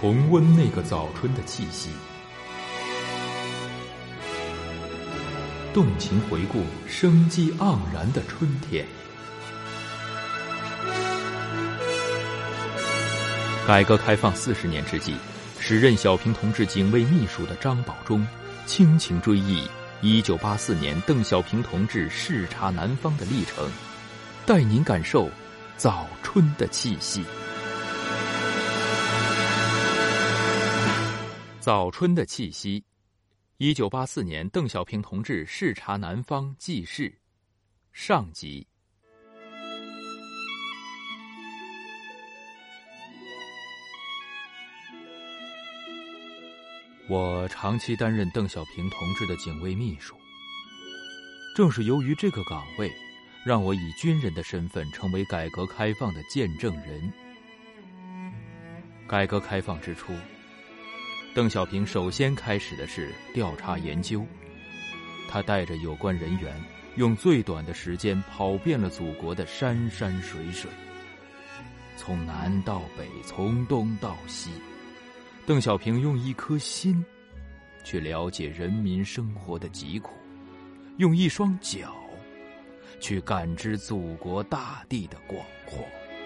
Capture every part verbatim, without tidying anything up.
重温那个早春的气息，动情回顾生机盎然的春天。改革开放四十年之际，时任小平同志警卫秘书的张保忠倾情追忆一九八四年邓小平同志视察南方的历程，带您感受早春的气息。早春的气息，一九八四年邓小平同志视察南方记事上集。我长期担任邓小平同志的警卫秘书，正是由于这个岗位，让我以军人的身份成为改革开放的见证人。改革开放之初，邓小平首先开始的是调查研究，他带着有关人员，用最短的时间跑遍了祖国的山山水水，从南到北，从东到西。邓小平用一颗心去了解人民生活的疾苦，用一双脚去感知祖国大地的广阔。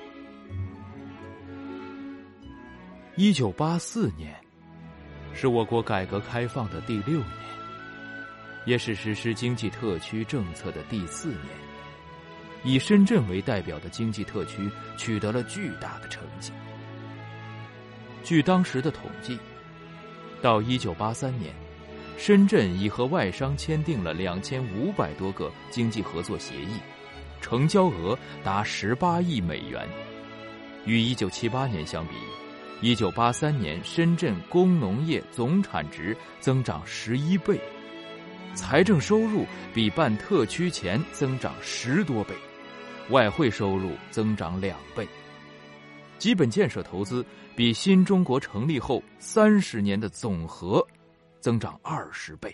一九八四年是我国改革开放的第六年，也是实施经济特区政策的第四年。以深圳为代表的经济特区取得了巨大的成绩。据当时的统计，到一九八三年，深圳已和外商签订了两千五百多个经济合作协议，成交额达十八亿美元。与一九七八年相比，一九八三年深圳工农业总产值增长十一倍，财政收入比办特区前增长十多倍，外汇收入增长两倍，基本建设投资比新中国成立后三十年的总和增长二十倍。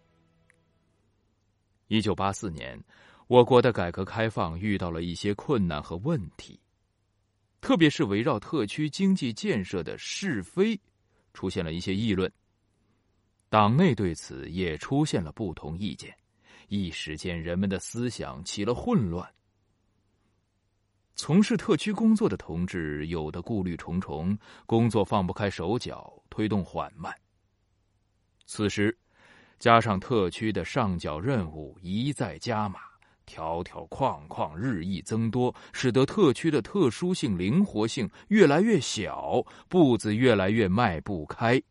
一九八四年，我国的改革开放遇到了一些困难和问题，特别是围绕特区经济建设的是非，出现了一些议论。党内对此也出现了不同意见，一时间人们的思想起了混乱。从事特区工作的同志有的顾虑重重，工作放不开手脚，推动缓慢。此时加上特区的上缴任务一再加码，条条框框日益增多，使得特区的特殊性灵活性越来越小，步子越来越迈不开。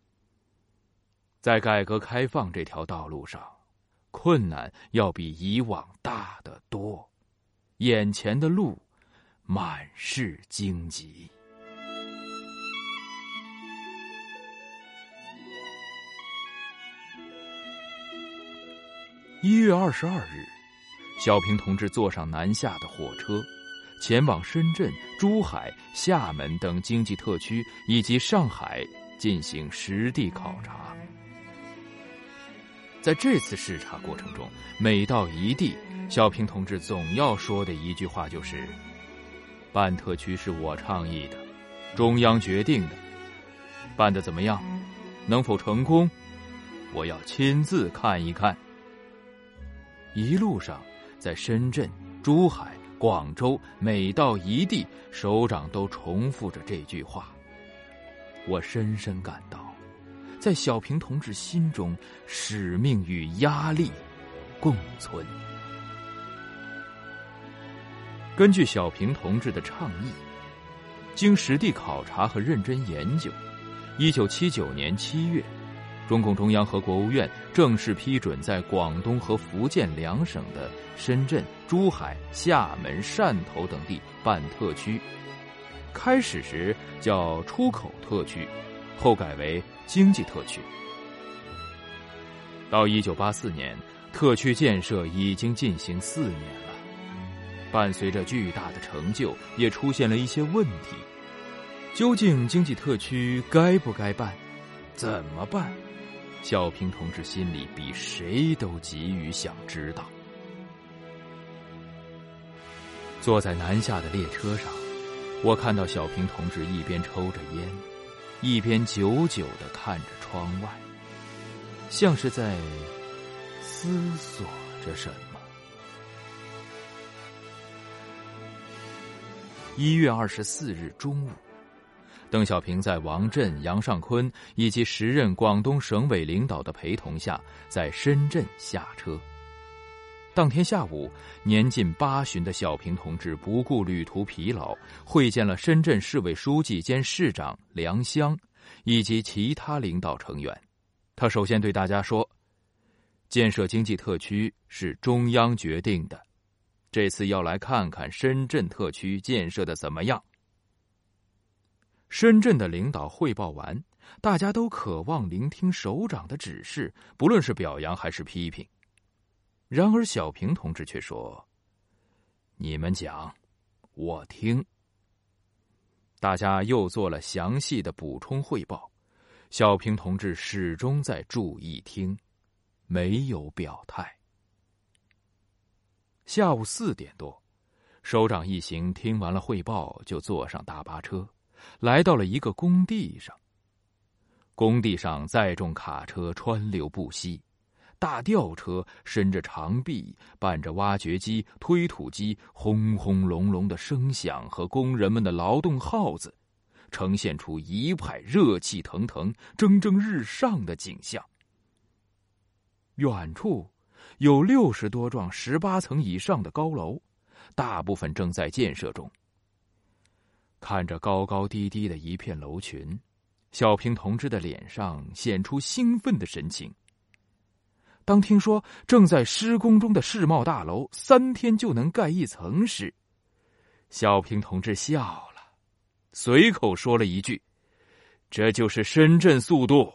在改革开放这条道路上，困难要比以往大得多，眼前的路满是荆棘。一月二十二日，小平同志坐上南下的火车，前往深圳、珠海、厦门等经济特区以及上海进行实地考察。在这次视察过程中，每到一地，小平同志总要说的一句话就是：办特区是我倡议的，中央决定的，办得怎么样，能否成功，我要亲自看一看。一路上，在深圳、珠海、广州，每到一地，首长都重复着这句话。我深深感到，在小平同志心中，使命与压力共存。根据小平同志的倡议，经实地考察和认真研究，一九七九年七月，中共中央和国务院正式批准在广东和福建两省的深圳、珠海、厦门、汕头等地办特区。开始时叫出口特区，后改为经济特区。到一九八四年，特区建设已经进行四年了。伴随着巨大的成就，也出现了一些问题。究竟经济特区该不该办？怎么办？小平同志心里比谁都急于想知道。坐在南下的列车上，我看到小平同志一边抽着烟， 一边久久地看着窗外，像是在思索着什么。一月二十四日中午，邓小平在王震、杨尚昆以及时任广东省委领导的陪同下，在深圳下车。当天下午，年近八旬的小平同志不顾旅途疲劳，会见了深圳市委书记兼市长梁湘以及其他领导成员。他首先对大家说，建设经济特区是中央决定的，这次要来看看深圳特区建设的怎么样。深圳的领导汇报完，大家都渴望聆听首长的指示，不论是表扬还是批评。然而小平同志却说，你们讲，我听。大家又做了详细的补充汇报，小平同志始终在注意听，没有表态。下午四点多，首长一行听完了汇报，就坐上大巴车，来到了一个工地上。工地上载重卡车川流不息，大吊车伸着长臂，伴着挖掘机、推土机轰轰隆隆的声响和工人们的劳动号子，呈现出一派热气腾腾、蒸蒸日上的景象。远处有六十多幢十八层以上的高楼，大部分正在建设中。看着高高低低的一片楼群，小平同志的脸上显出兴奋的神情。当听说正在施工中的世贸大楼三天就能盖一层时，小平同志笑了，随口说了一句，这就是深圳速度。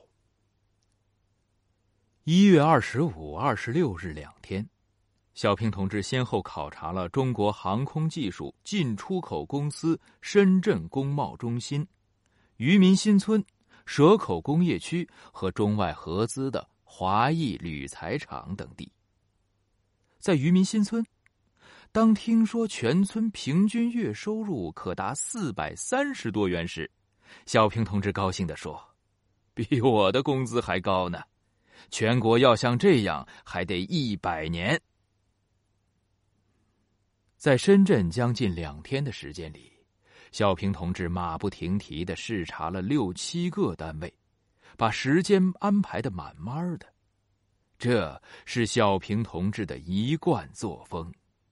一月二十五、二十六日两天，小平同志先后考察了中国航空技术进出口公司深圳工贸中心、渔民新村、蛇口工业区和中外合资的华裔铝材厂等地。在渔民新村，当听说全村平均月收入可达四百三十多元时，小平同志高兴地说，比我的工资还高呢，全国要像这样还得一百年。在深圳将近两天的时间里，小平同志马不停蹄地视察了六七个单位，把时间安排得满满的，这是小平同志的一贯作风。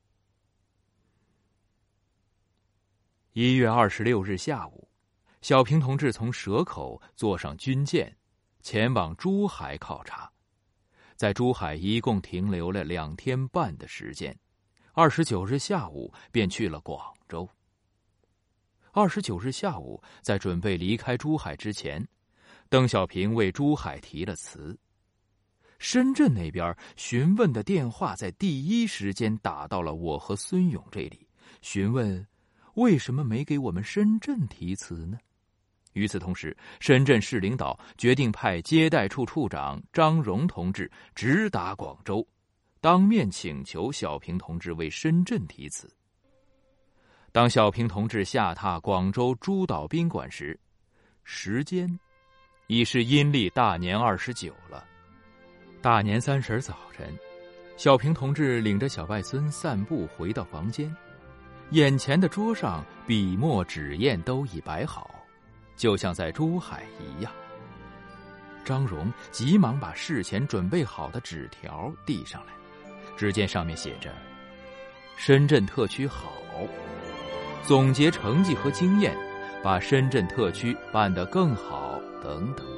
一月二十六日下午，小平同志从蛇口坐上军舰，前往珠海考察。在珠海一共停留了两天半的时间，二十九日下午便去了广州。二十九日下午，在准备离开珠海之前，邓小平为珠海题了词。深圳那边询问的电话在第一时间打到了我和孙勇这里，询问为什么没给我们深圳题词呢？与此同时，深圳市领导决定派接待处处长张荣同志直达广州，当面请求小平同志为深圳题词。当小平同志下榻广州珠岛宾馆时，时间已是阴历大年二十九了。大年三十早晨，小平同志领着小外孙散步回到房间，眼前的桌上笔墨纸砚都已摆好，就像在珠海一样。张荣急忙把事前准备好的纸条递上来，只见上面写着深圳特区好，总结成绩和经验，把深圳特区办得更好等等。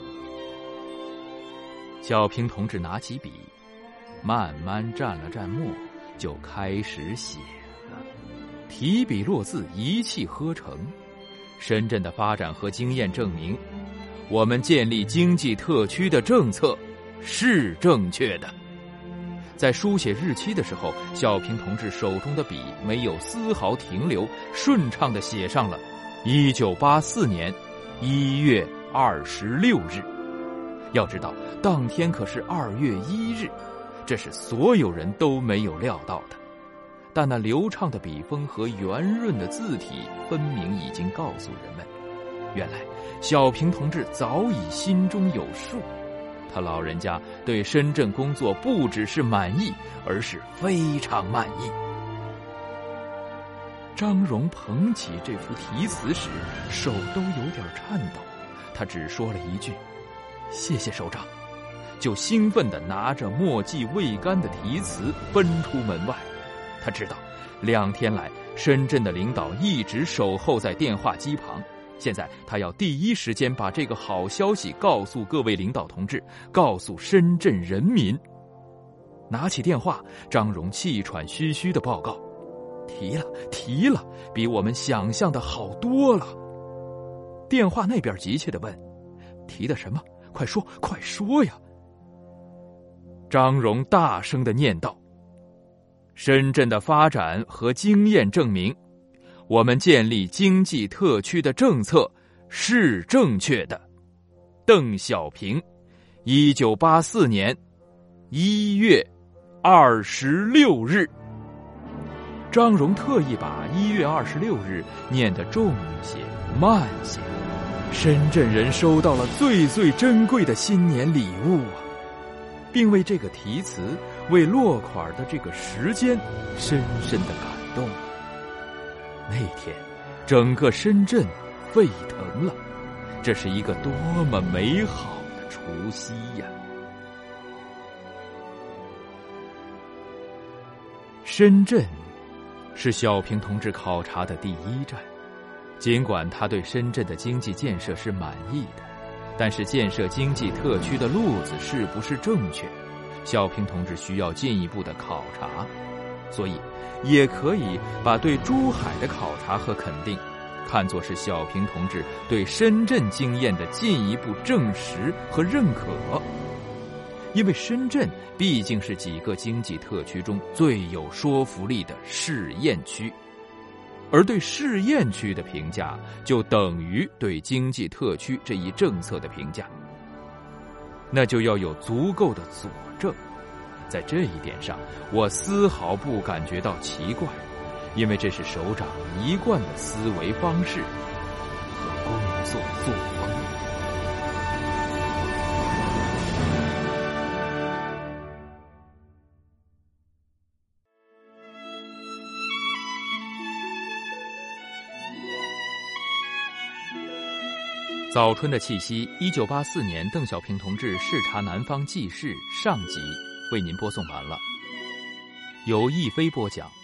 小平同志拿起笔，慢慢蘸了蘸墨，就开始写了。提笔落字一气呵成。深圳的发展和经验证明，我们建立经济特区的政策是正确的。在书写日期的时候，小平同志手中的笔没有丝毫停留，顺畅地写上了一九八四年一月二十六日。要知道，当天可是二月一日，这是所有人都没有料到的。但那流畅的笔锋和圆润的字体，分明已经告诉人们， 原来小平同志早已心中有数，他老人家对深圳工作不只是满意，而是非常满意。张荣捧起这幅题词时，手都有点颤抖，他只说了一句：“谢谢首长”，就兴奋地拿着墨迹未干的题词奔出门外。他知道两天来深圳的领导一直守候在电话机旁，现在他要第一时间把这个好消息告诉各位领导同志，告诉深圳人民。拿起电话，张荣气喘吁吁地报告：“提了，提了，比我们想象的好多了。”电话那边急切地问：“提的什么？快说，快说呀！”张荣大声地念道：“深圳的发展和经验证明，我们建立经济特区的政策是正确的。邓小平，一九八四年一月二十六日。”张荣特意把一月二十六日念得重些、慢些。深圳人收到了最最珍贵的新年礼物啊！并为这个题词、为落款的这个时间深深的感动。那天，整个深圳沸腾了，这是一个多么美好的除夕呀！深圳是小平同志考察的第一站，尽管他对深圳的经济建设是满意的，但是建设经济特区的路子是不是正确，小平同志需要进一步的考察。所以也可以把对珠海的考察和肯定看作是小平同志对深圳经验的进一步证实和认可。因为深圳毕竟是几个经济特区中最有说服力的试验区，而对试验区的评价就等于对经济特区这一政策的评价，那就要有足够的佐证。在这一点上，我丝毫不感觉到奇怪，因为这是首长一贯的思维方式和工作作风。早春的气息，一九八四年邓小平同志视察南方记事上集为您播送完了，由亦飞播讲。